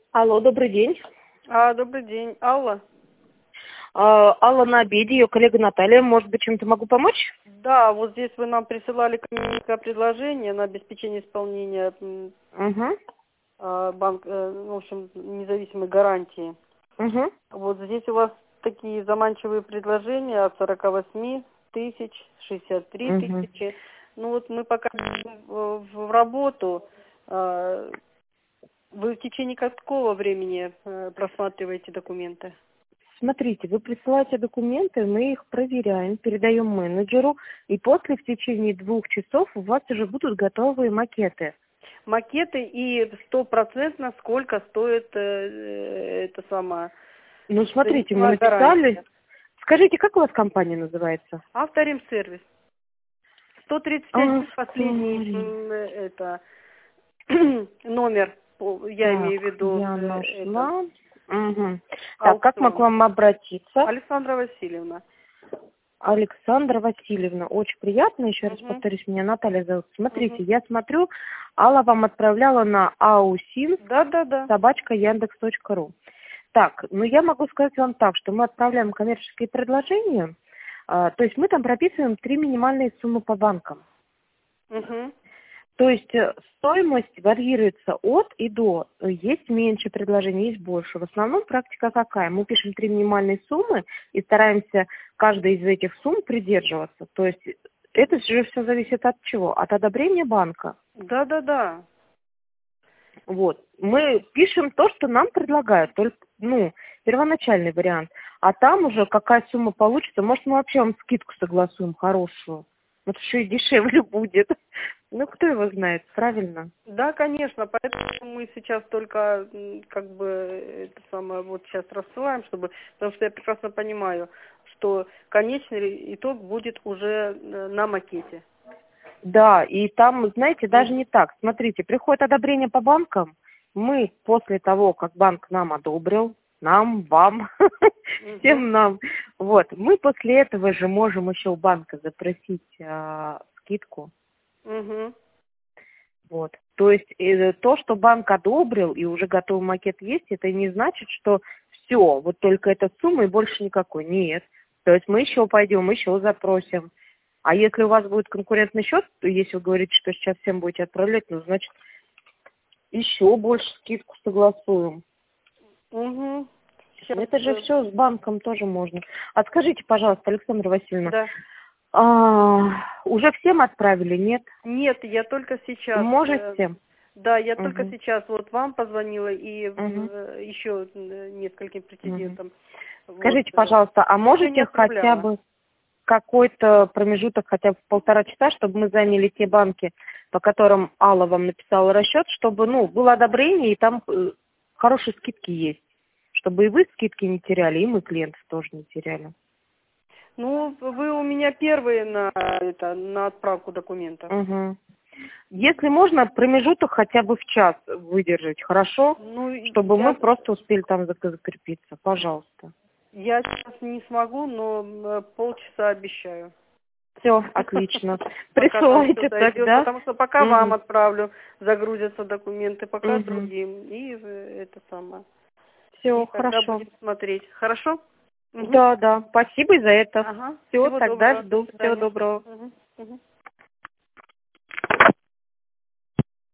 Алло, добрый день. Добрый день. Алла? Алла на обеде, ее коллега Наталья. Может быть, чем-то могу помочь? Да, вот здесь вы нам присылали предложение на обеспечение исполнения Угу. в общем, независимой гарантии. Угу. Вот здесь у вас такие заманчивые предложения от 48 тысяч, 63 Угу. тысячи. Ну вот мы пока в работу. Вы в течение какого времени просматриваете документы? Смотрите, вы присылаете документы, мы их проверяем, передаем менеджеру, и после в течение 2 часов у вас уже будут готовые макеты. Макеты и стопроцентно сколько стоит это самое. Ну, смотрите, мы Гарантия. написали. Скажите, как у вас компания называется? Авторемсервис. 131 последний это номер, я Так, имею в виду я это, нашла. Угу. Так, как мы к аукцион. вам обратиться? Александра Васильевна. Александра Васильевна, очень приятно, еще раз Угу. повторюсь, меня Наталья зовут. Смотрите, Угу. я смотрю, Алла вам отправляла на Да. ausins@yandex.ru. Так, ну я могу сказать вам так, что мы отправляем коммерческие предложения, то есть мы там прописываем 3 минимальные суммы по банкам. Угу. То есть стоимость варьируется от и до. Есть меньше предложений, есть больше. В основном практика какая? Мы пишем 3 минимальные суммы и стараемся каждой из этих сумм придерживаться. То есть это же все зависит от чего? От одобрения банка. Да. Вот. Мы пишем то, что нам предлагают, только, первоначальный вариант. А там уже какая сумма получится, может, мы вообще вам скидку согласуем хорошую. Вот еще и дешевле будет. Ну, кто его знает, правильно? Да, конечно, поэтому мы сейчас только как бы это самое вот сейчас рассылаем, потому что я прекрасно понимаю, что конечный итог будет уже на макете. Да, и там, знаете, даже не так. Смотрите, приходит одобрение по банкам, мы после того, как банк нам одобрил, нам, вам, всем нам, вот, мы после этого же можем еще у банка запросить скидку. Угу. Вот. То есть то, что банк одобрил и уже готовый макет есть, это не значит, что все, вот только эта сумма и больше никакой. Нет. То есть мы еще пойдем, еще запросим. А если у вас будет конкурентный счет, то если вы говорите, что сейчас всем будете отправлять, ну, значит, еще больше скидку согласуем. Угу. Сейчас, Это же все с банком тоже можно. А скажите, пожалуйста, Александра Васильевна, да. уже всем отправили, нет? Нет, я только сейчас. Можете? Да, я только Угу. сейчас вот вам позвонила и Угу. еще нескольким Угу. претендентам. Вот. Скажите, пожалуйста, а Еще не можете хотя отправляла. бы какой-то промежуток, хотя бы 1,5 часа, чтобы мы заняли те банки, по которым Алла вам написала расчет, чтобы, было одобрение, и там хорошие скидки есть. Чтобы и вы скидки не теряли, и мы клиентов тоже не теряли. Ну, вы у меня первые на отправку документов. Угу. Если можно, промежуток хотя бы в час выдержать, хорошо? Ну, Чтобы мы просто успели там закрепиться. Пожалуйста. я сейчас не смогу, но полчаса обещаю. Все, отлично. Пока там всё Присылайте дойдет, тогда. потому что пока вам отправлю, загрузятся документы, пока другим. И это самое. Все, И тогда хорошо. будем смотреть. Хорошо? Да, спасибо и за это. Ага. Все, Всего тогда доброго. До жду. Всего свидания. доброго. Угу.